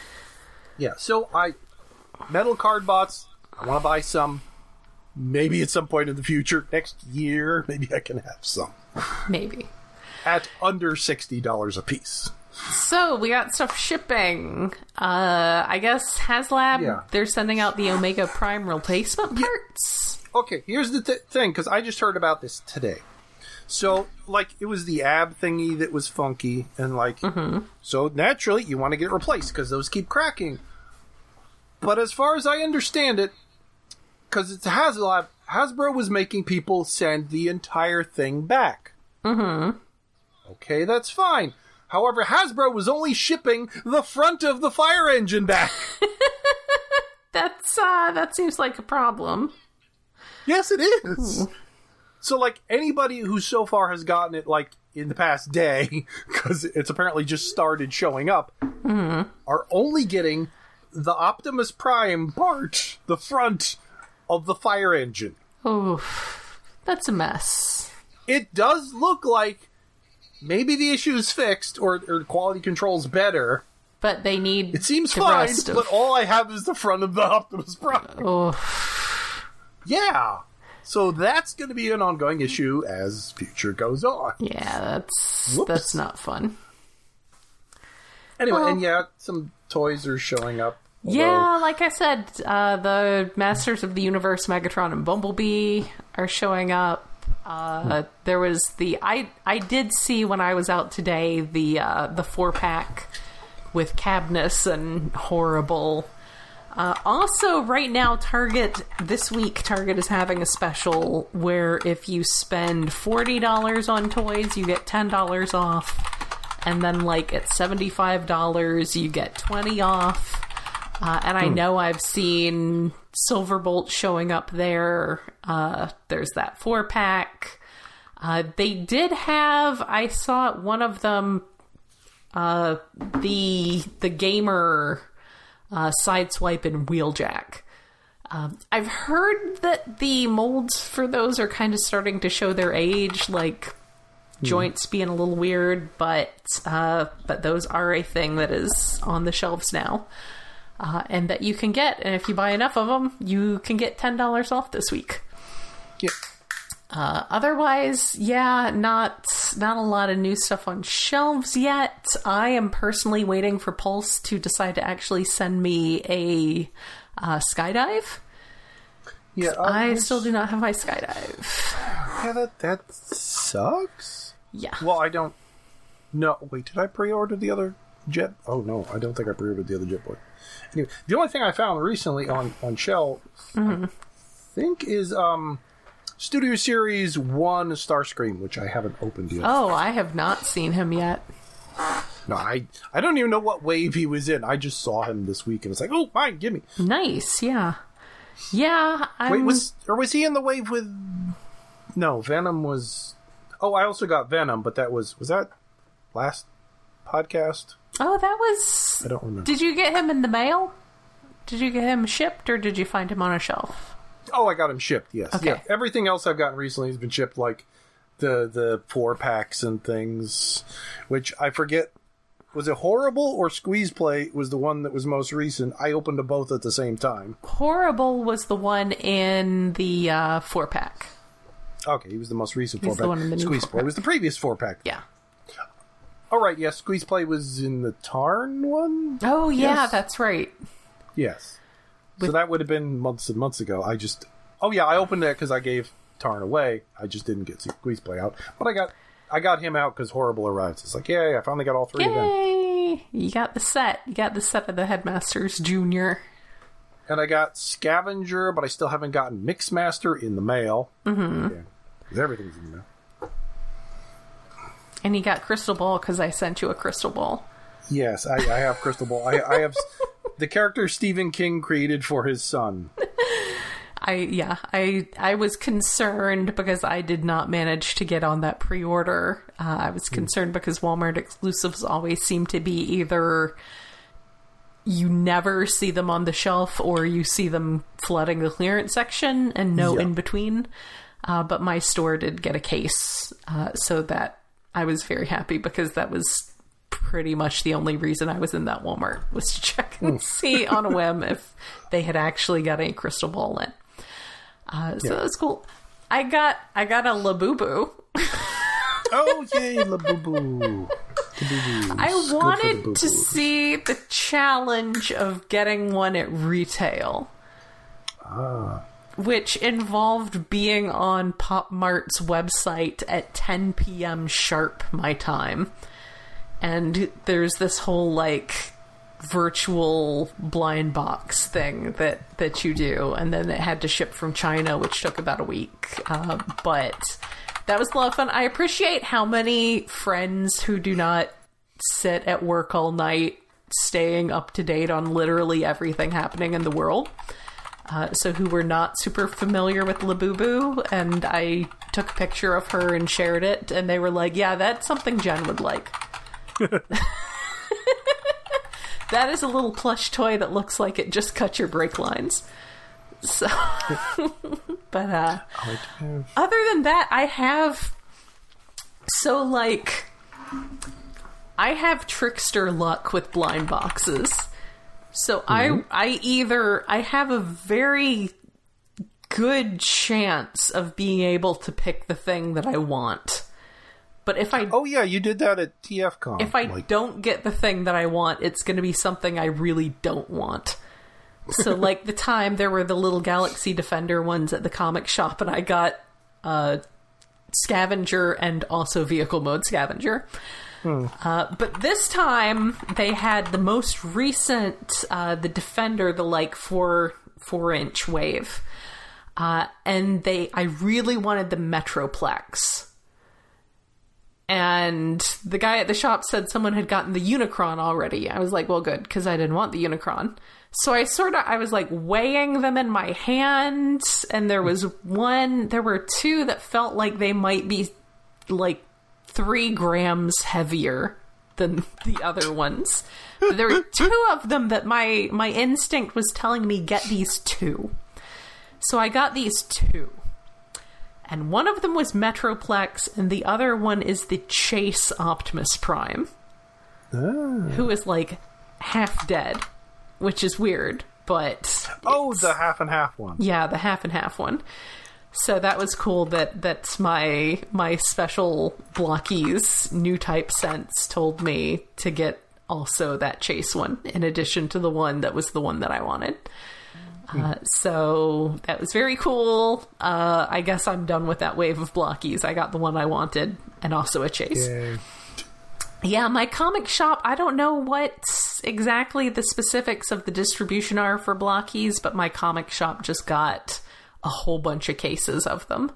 Yeah, so metal card bots, I want to buy some. Maybe at some point in the future, next year, maybe I can have some. Maybe. At under $60 a piece. So, we got stuff shipping. I guess HasLab, they're sending out the Omega Prime replacement parts. Okay, here's the thing, because I just heard about this today. So, like, it was the ab thingy that was funky, and like, so naturally, you want to get it replaced, because those keep cracking. But as far as I understand it, because it's HasLab, Hasbro was making people send the entire thing back. Okay, that's fine. However, Hasbro was only shipping the front of the fire engine back. That seems like a problem. Yes, it is. So, like, anybody who so far has gotten it, like, in the past day, because it's apparently just started showing up, are only getting the Optimus Prime part, the front of the fire engine. Oh, that's a mess. It does look like maybe the issue is fixed, or quality control's better. But they need. It seems fine, but all I have is the front of the Optimus Prime. Oh. Yeah. So that's going to be an ongoing issue as future goes on. Yeah, that's not fun. Anyway, and some toys are showing up. Yeah, like I said, the Masters of the Universe, Megatron and Bumblebee are showing up. There was I did see when I was out today the 4-pack with Cabnus and Horrible. Also, right now, this week, Target is having a special where if you spend $40 on toys, you get $10 off. And then, like, at $75, you get $20 off. And I know I've seen Silverbolt showing up there. There's that 4-pack. They did have, I saw at one of them, the gamer Sideswipe and Wheeljack. I've heard that the molds for those are kind of starting to show their age, like joints being a little weird, but those are a thing that is on the shelves now. And that you can get, and if you buy enough of them, you can get $10 off this week. Yeah. Otherwise, not a lot of new stuff on shelves yet. I am personally waiting for Pulse to decide to actually send me a skydive. Yeah, I still do not have my skydive. Yeah, that sucks. Yeah. Well, I don't. No, wait. Did I pre-order the other Jet? Oh no, I don't think I pre-ordered the other Jet Boy. Anyway, the only thing I found recently on shelf, I think, is Studio Series 1 Starscream, which I haven't opened yet. Oh, I have not seen him yet. No, I don't even know what wave he was in. I just saw him this week, and it's like, oh, fine, gimme. Nice, yeah. Yeah, Wait, was he in the wave with... No, Venom was... Oh, I also got Venom, but that was that last podcast? Oh, that was... I don't remember. Did you get him in the mail? Did you get him shipped, or did you find him on a shelf? Oh, I got him shipped, yes. Okay. Yeah, everything else I've gotten recently has been shipped, like the 4-packs and things, which I forget. Was it Horrible or Squeeze Play was the one that was most recent? I opened them both at the same time. Horrible was the one in the 4-pack. Okay, he was the most recent 4-pack. He's the one in the new Squeeze 4-pack. Play was the previous 4-pack. Yeah. All right, yes, Squeeze Play was in the Tarn one? Oh, yeah, Yes. that's right. Yes. So that would have been months and months ago. Oh yeah, I opened it because I gave Tarn away. I just didn't get Squeeze Play out. But I got him out because Horrible arrived. It's like, yay, I finally got all three of them. Yay! You got the set. You got the set of the Headmasters Junior. And I got Scavenger, but I still haven't gotten Mixmaster in the mail. Mm-hmm. Yeah, 'cause everything's in the mail. And you got Crystal Ball because I sent you a Crystal Ball. Yes, I have Crystal Ball. I have the character Stephen King created for his son. I was concerned because I did not manage to get on that pre-order. I was concerned because Walmart exclusives always seem to be either you never see them on the shelf or you see them flooding the clearance section and no in between. But my store did get a case, so that I was very happy because that was pretty much the only reason I was in that Walmart, was to check and see on a whim if they had actually got a crystal ball in. So that was cool. I got a Labubu. Oh, yay, Labubu. I wanted to see the challenge of getting one at retail. Which involved being on Pop Mart's website at 10 p.m. sharp my time. And there's this whole, like, virtual blind box thing that you do. And then it had to ship from China, which took about a week. But that was a lot of fun. I appreciate how many friends who do not sit at work all night staying up to date on literally everything happening in the world. So who were not super familiar with Labubu, and I took a picture of her and shared it, and they were like, yeah, that's something Jen would like. That is a little plush toy that looks like it just cut your brake lines. So, but other than that, I have trickster luck with blind boxes. So I have a very good chance of being able to pick the thing that I want. But if I... Oh, yeah, you did that at TFCon. If I don't get the thing that I want, it's going to be something I really don't want. So, like, the time there were the little Galaxy Defender ones at the comic shop, and I got Scavenger and also Vehicle Mode Scavenger. But this time, they had the most recent, the Defender, the, like, 4-inch wave. And I really wanted the Metroplex. And the guy at the shop said someone had gotten the Unicron already. I was like, well, good, because I didn't want the Unicron. So I was like weighing them in my hand, and there were two that felt like they might be like 3 grams heavier than the other ones. But there were 2 of them that my instinct was telling me, get these 2. So I got these 2. And one of them was Metroplex, and the other one is the Chase Optimus Prime. Who is, like, half dead, which is weird, but... Oh, the half and half one. Yeah, the half and half one. So that was cool that's my special Blockies new type sense told me to get also that Chase one, in addition to the one that was the one that I wanted. So that was very cool. I guess I'm done with that wave of Blockies. I got the one I wanted, and also a Chase. Yay. Yeah, my comic shop, I don't know what exactly the specifics of the distribution are for Blockies, but my comic shop just got a whole bunch of cases of them.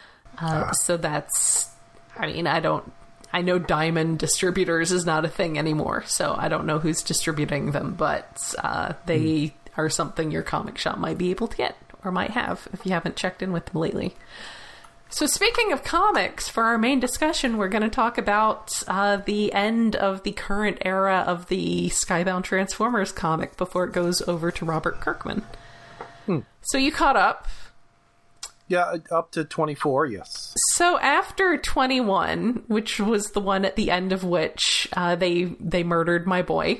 So that's... I mean, I know Diamond Distributors is not a thing anymore, so I don't know who's distributing them, but they... are something your comic shop might be able to get, or might have, if you haven't checked in with them lately. So speaking of comics, for our main discussion, we're going to talk about the end of the current era of the Skybound Transformers comic before it goes over to Robert Kirkman. So you caught up. Yeah, up to 24, yes. So after 21, which was the one at the end of which they murdered my boy.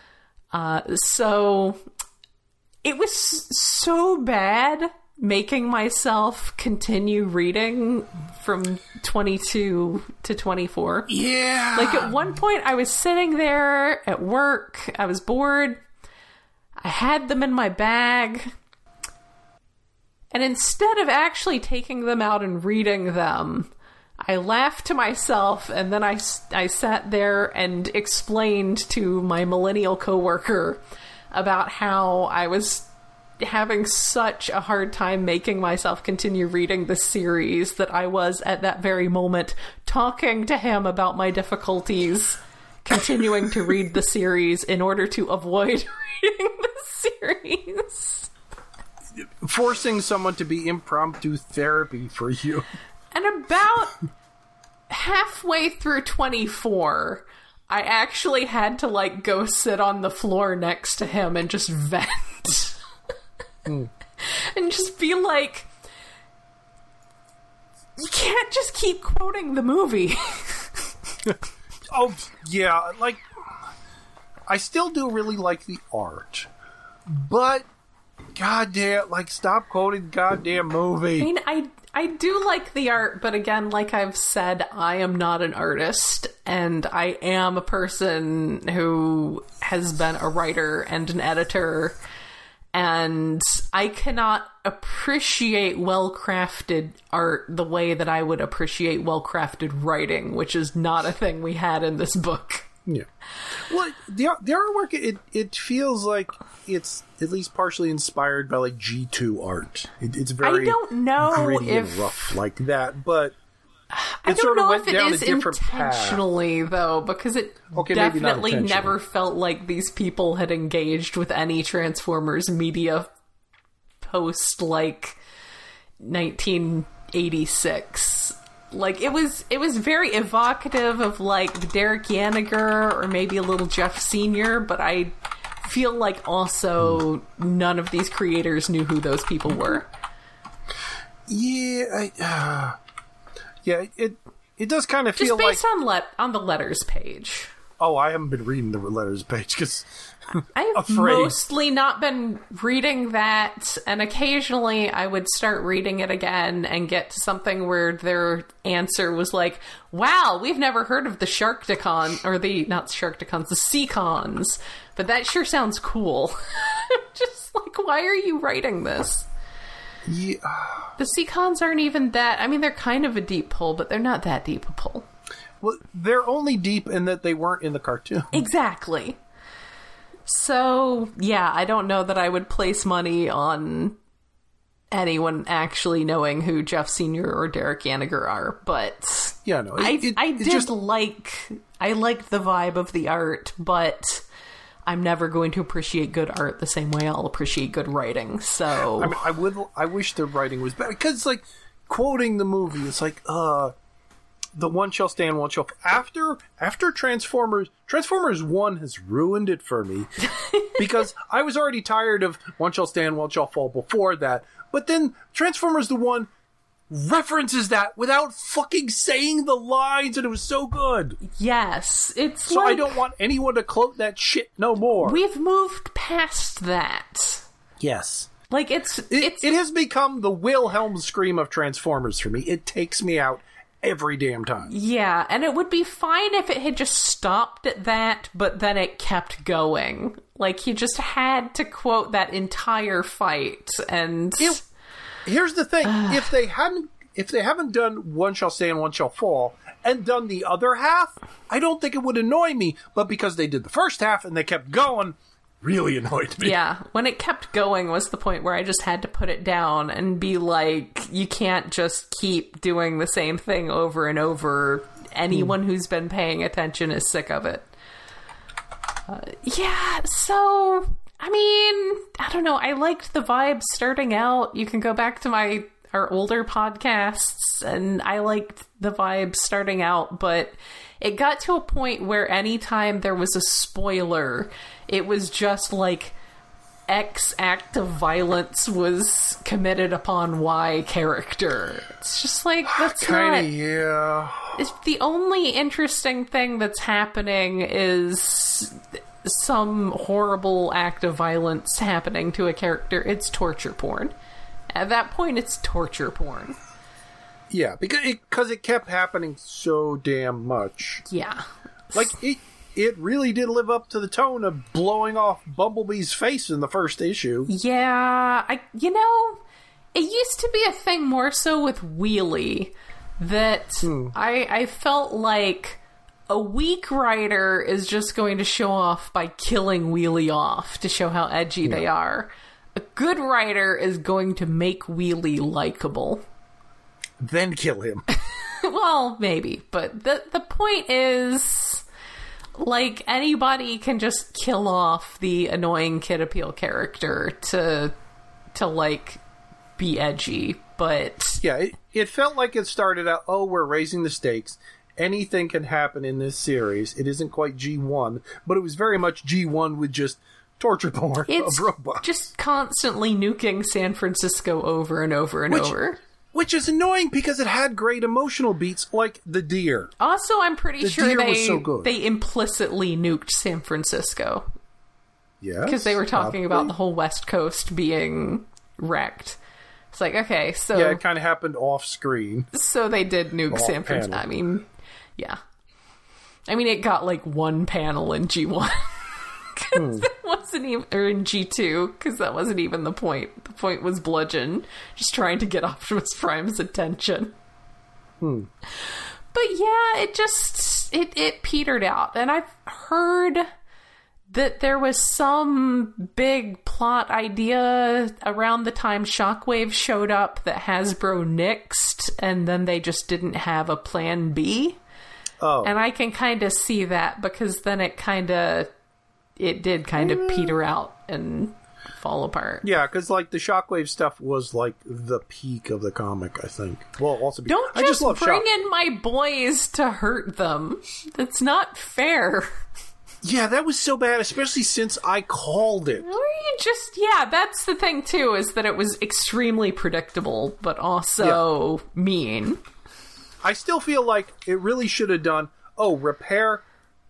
So... It was so bad making myself continue reading from 22 to 24. Yeah. Like, at one point, I was sitting there at work. I was bored. I had them in my bag. And instead of actually taking them out and reading them, I laughed to myself, and then I sat there and explained to my millennial coworker about how I was having such a hard time making myself continue reading the series that I was, at that very moment, talking to him about my difficulties continuing to read the series in order to avoid reading the series. Forcing someone to be impromptu therapy for you. And about halfway through 24... I actually had to, like, go sit on the floor next to him and just vent. And just be like, you can't just keep quoting the movie. Oh, yeah, like, I still do really like the art, but goddamn, like, stop quoting the goddamn movie. I mean, I do like the art, but again, like I've said, I am not an artist, and I am a person who has been a writer and an editor, and I cannot appreciate well-crafted art the way that I would appreciate well-crafted writing, which is not a thing we had in this book. Yeah. Well, the artwork, it feels like it's at least partially inspired by, like, G2 art. It's very I don't know gritty if, and rough like that, but I don't know if it is intentionally, though, because it definitely never felt like these people had engaged with any Transformers media post, like, 1986. Like, it was very evocative of, like, Derek Yaniger or maybe a little Jeff Sr., but I feel like also none of these creators knew who those people were. Yeah, it does kind of feel like... Just based on the letters page. Oh, I haven't been reading the letters page because I've mostly not been reading that, and occasionally I would start reading it again and get to something where their answer was like, wow, we've never heard of the Sharkticon, or not Sharkticons, the Seacons, but that sure sounds cool. Just like, why are you writing this? Yeah. The Seacons aren't even that, I mean, they're kind of a deep pull, but they're not that deep a pull. Well, they're only deep in that they weren't in the cartoon. Exactly. So, yeah, I don't know that I would place money on anyone actually knowing who Jeff Sr. or Derek Yaniger are, but yeah, no, I liked the vibe of the art, but I'm never going to appreciate good art the same way I'll appreciate good writing. So, I mean, I wish the writing was better, because, like, quoting the movie, it's like, the one shall stand, one shall... After Transformers 1 has ruined it for me, because I was already tired of one shall stand, one shall fall before that, but then Transformers the 1 references that without fucking saying the lines, and it was so good. Yes, it's so like, I don't want anyone to quote that shit no more. We've moved past that. Yes. Like, it has become the Wilhelm scream of Transformers for me. It takes me out every damn time. Yeah, and it would be fine if it had just stopped at that, but then it kept going. Like, he just had to quote that entire fight, and... Here's the thing. If they haven't done one shall stand, one shall fall, and done the other half, I don't think it would annoy me, but because they did the first half and they kept going, really annoyed me. Yeah, when it kept going was the point where I just had to put it down and be like, you can't just keep doing the same thing over and over. Anyone who's been paying attention is sick of it. Yeah, so, I mean, I don't know. I liked the vibe starting out. You can go back to our older podcasts, and I liked the vibe starting out, but it got to a point where anytime there was a spoiler, it was just like X act of violence was committed upon Y character. It's just like, that's kinda, yeah. If the only interesting thing that's happening is some horrible act of violence happening to a character, it's torture porn. At that point, it's torture porn. Yeah, because it kept happening so damn much. Yeah. Like, it really did live up to the tone of blowing off Bumblebee's face in the first issue. Yeah, it used to be a thing more so with Wheelie, that I felt like a weak writer is just going to show off by killing Wheelie off to show how edgy they are. A good writer is going to make Wheelie likable. Then kill him. Well, maybe, but the point is, like, anybody can just kill off the annoying Kid Appeal character to like, be edgy, but... Yeah, it felt like it started out, we're raising the stakes. Anything can happen in this series. It isn't quite G1, but it was very much G1 with just torture porn of robots. Just constantly nuking San Francisco over and over and over. Which is annoying because it had great emotional beats like the deer. Also, I'm pretty The sure deer was so good. they implicitly nuked San Francisco. Yes. Because they were talking about probably. the whole West Coast being wrecked. It's like, okay, so... Yeah, it kind of happened off screen. So they did nuke Off San Francisco. panel. I mean, yeah. I mean, it got like one panel in G1. Because it wasn't even... Or in G2, because that wasn't even the point. The point was Bludgeon just trying to get Optimus Prime's attention. But yeah, it just... It petered out. And I've heard... that there was some big plot idea around the time Shockwave showed up that Hasbro nixed, and then they just didn't have a plan B. Oh. And I can kind of see that, because then it did kind of peter out and fall apart. Yeah, because like the Shockwave stuff was like the peak of the comic, I think. Well, also Don't I just love bring in my boys to hurt them. That's not fair. Yeah, that was so bad, especially since I called it. Or you just, yeah, that's the thing too, is that it was extremely predictable, but also mean. I still feel like it really should have done, repair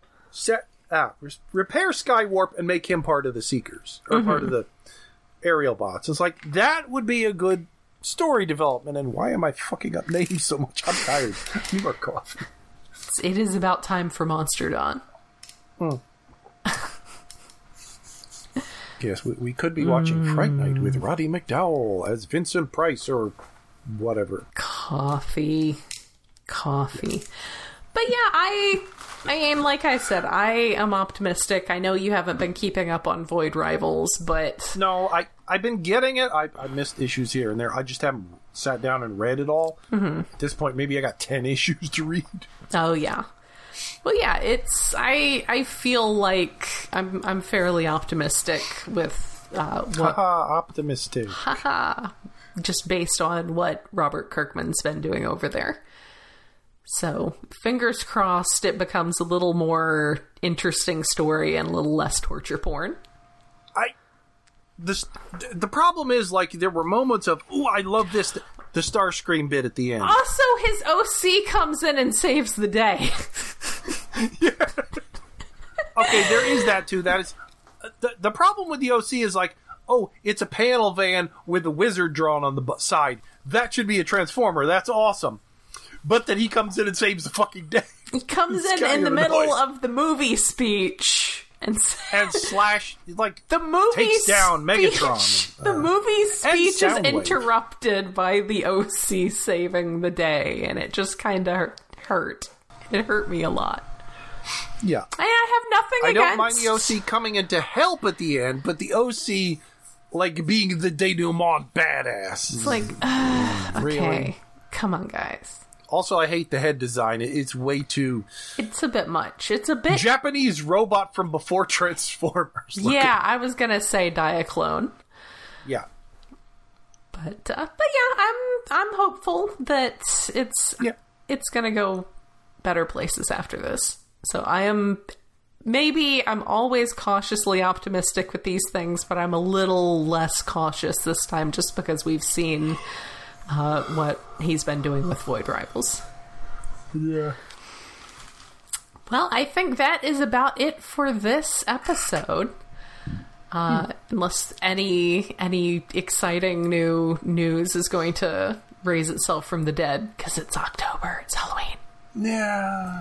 Skywarp and make him part of the Seekers, or part of the aerial bots. It's like, that would be a good story development, and why am I fucking up names so much? I'm tired. You are coughing. It is about time for Monster Dawn. Yes, we could be watching Fright Night with Roddy McDowell as Vincent Price or whatever. Coffee. But yeah, I am, like I said, I am optimistic. I know you haven't been keeping up on Void Rivals, but... No, I've been getting it. I missed issues here and there. I just haven't sat down and read it all. At this point, maybe I got 10 issues to read. Oh, yeah. Well, yeah, it's... I feel like I'm fairly optimistic with what... Haha, optimistic. Haha. Just based on what Robert Kirkman's been doing over there. So, fingers crossed it becomes a little more interesting story and a little less torture porn. The problem is, like, there were moments of, ooh, I love this, the Starscream bit at the end. Also, his OC comes in and saves the day. Okay, there is that too. That is the problem with the OC is like, oh, it's a panel van with a wizard drawn on the side. That should be a Transformer. That's awesome. But then he comes in and saves the fucking day. He comes in the middle of the movie speech and slash, like, the movie takes down speech, Megatron. The movie speech is Soundwave. interrupted by the OC saving the day, and it just kind of hurt. It hurt me a lot. Yeah. And I have nothing I against... don't mind the OC coming in to help at the end, but the OC, like, being the denouement badass. It's like, Really? okay, come on, guys. Also, I hate the head design. It's way too... It's a bit much. It's a bit... Japanese robot from before Transformers. Yeah, I was gonna say Diaclone. Yeah. But yeah, I'm hopeful that it's gonna go better places after this. So I'm always cautiously optimistic with these things, but I'm a little less cautious this time just because we've seen what he's been doing with Void Rivals. Yeah. Well, I think that is about it for this episode. Unless any exciting new news is going to raise itself from the dead, because it's October, it's Halloween. Yeah.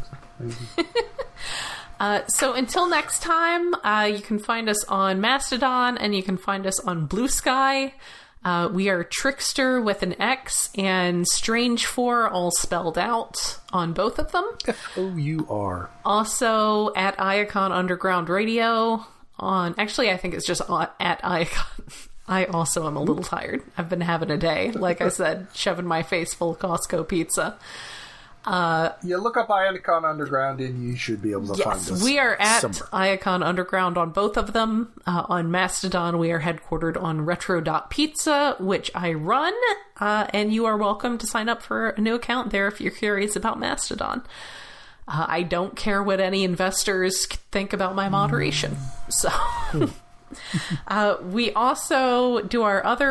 So until next time, you can find us on Mastodon and you can find us on Blue Sky. We are Trickster with an X and Strange4 all spelled out on both of them. F-O-U-R. Also at Iacon Underground Radio. Actually, I think it's just at Iacon. I also am a little tired. I've been having a day. Like I said, shoving my face full of Costco pizza. Look up Iacon Underground and you should be able to find us. Yes, we are at somewhere. Iacon Underground on both of them. On Mastodon, we are headquartered on retro.pizza, which I run, and you are welcome to sign up for a new account there if you're curious about Mastodon. I don't care what any investors think about my moderation. So, we also do our other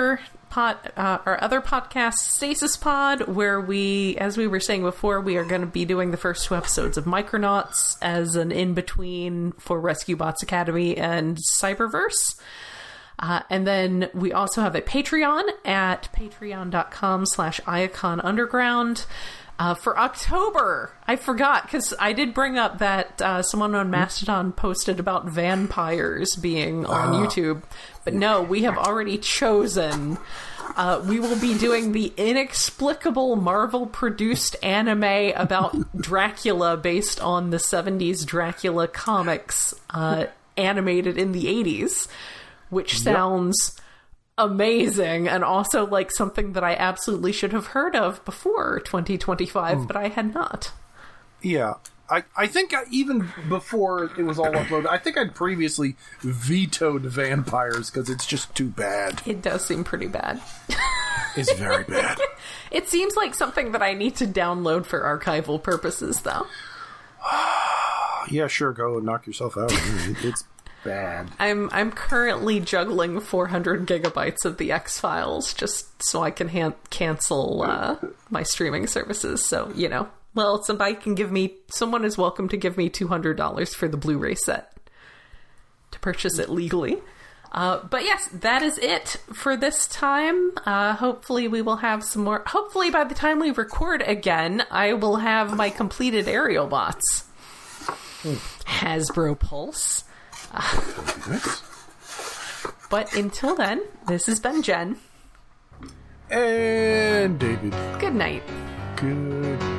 our other podcast, Stasis Pod, where we, as we were saying before, we are going to be doing the first 2 episodes of Micronauts as an in-between for Rescue Bots Academy and Cyberverse. And then we also have a Patreon at patreon.com/Iacon Underground. For October, I forgot, because I did bring up that someone on Mastodon posted about vampires being on YouTube. But no, we have already chosen. We will be doing the inexplicable Marvel-produced anime about Dracula based on the 70s Dracula comics animated in the 80s, which sounds amazing, and also like something that I absolutely should have heard of before 2025, but I had not. Yeah. I think even before it was all uploaded, I think I'd previously vetoed vampires because it's just too bad. It does seem pretty bad. It's very bad. It seems like something that I need to download for archival purposes, though. Yeah, sure, go and knock yourself out. It's bad. I'm currently juggling 400 gigabytes of the X-Files just so I can cancel my streaming services. So, you know, well, someone is welcome to give me $200 for the Blu-ray set to purchase it legally. But yes, that is it for this time. Hopefully we will have some more. Hopefully by the time we record again, I will have my completed aerial bots. Hasbro Pulse. But until then, this has been Jen. And David. Good night. Good